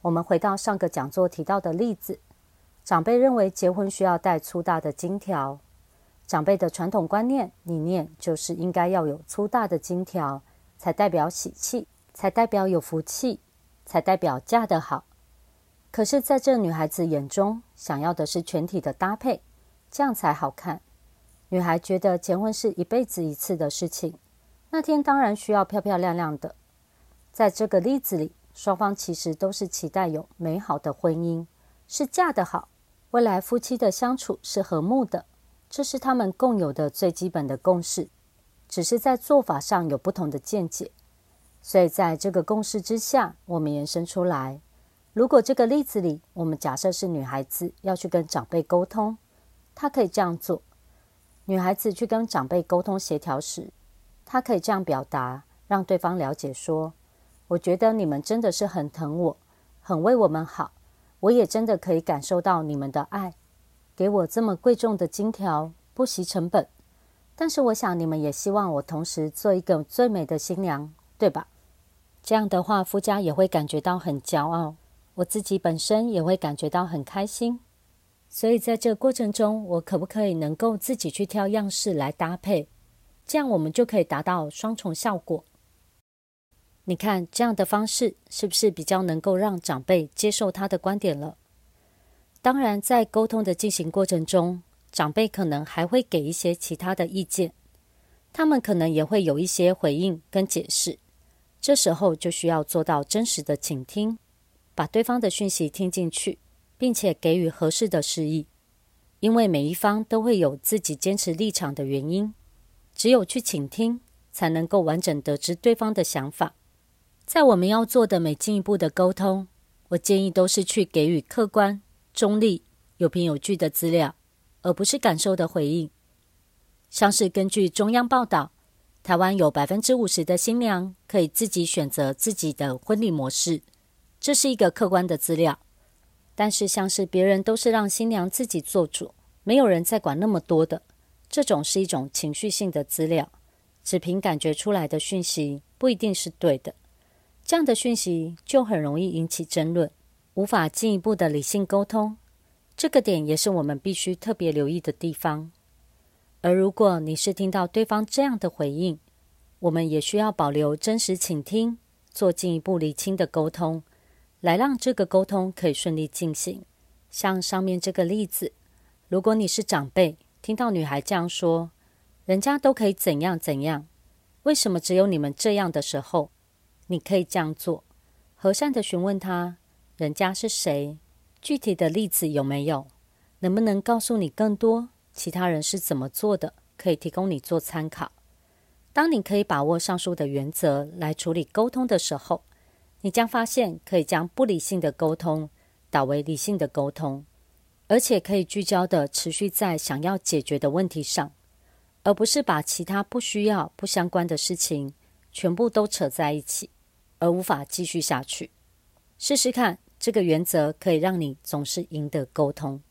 我们回到上个讲座提到的例子，长辈认为结婚需要戴粗大的金条。长辈的传统观念理念就是应该要有粗大的金条，才代表喜气，才代表有福气，才代表嫁得好。可是在这女孩子眼中，想要的是全体的搭配，这样才好看。女孩觉得结婚是一辈子一次的事情，那天当然需要漂漂亮亮的。在这个例子里，双方其实都是期待有美好的婚姻，是嫁得好，未来夫妻的相处是和睦的，这是他们共有的最基本的共识，只是在做法上有不同的见解。所以在这个共识之下，我们延伸出来，如果这个例子里，我们假设是女孩子要去跟长辈沟通，她可以这样做。女孩子去跟长辈沟通协调时，她可以这样表达，让对方了解说，我觉得你们真的是很疼我，很为我们好，我也真的可以感受到你们的爱，给我这么贵重的金条，不惜成本。但是我想你们也希望我同时做一个最美的新娘，对吧？这样的话，夫家也会感觉到很骄傲，我自己本身也会感觉到很开心。所以在这个过程中，我可不可以能够自己去挑样式来搭配，这样我们就可以达到双重效果。你看这样的方式是不是比较能够让长辈接受他的观点了？当然在沟通的进行过程中，长辈可能还会给一些其他的意见，他们可能也会有一些回应跟解释，这时候就需要做到真实的倾听，把对方的讯息听进去，并且给予合适的示意。因为每一方都会有自己坚持立场的原因，只有去倾听，才能够完整得知对方的想法。在我们要做的每进一步的沟通，我建议都是去给予客观、中立、有凭有据的资料，而不是感受的回应。像是根据中央报道，台湾有 50% 的新娘可以自己选择自己的婚礼模式，这是一个客观的资料。但是像是别人都是让新娘自己做主，没有人在管那么多的，这种是一种情绪性的资料，只凭感觉出来的讯息不一定是对的。这样的讯息就很容易引起争论，无法进一步的理性沟通，这个点也是我们必须特别留意的地方。而如果你是听到对方这样的回应，我们也需要保留真实倾听，做进一步厘清的沟通，来让这个沟通可以顺利进行。像上面这个例子，如果你是长辈，听到女孩这样说，人家都可以怎样怎样，为什么只有你们这样的时候，你可以这样做，和善的询问他，人家是谁，具体的例子有没有，能不能告诉你更多，其他人是怎么做的，可以提供你做参考。当你可以把握上述的原则来处理沟通的时候，你将发现可以将不理性的沟通导为理性的沟通，而且可以聚焦的持续在想要解决的问题上，而不是把其他不需要、不相关的事情全部都扯在一起，而无法继续下去。试试看，这个原则可以让你总是赢得沟通。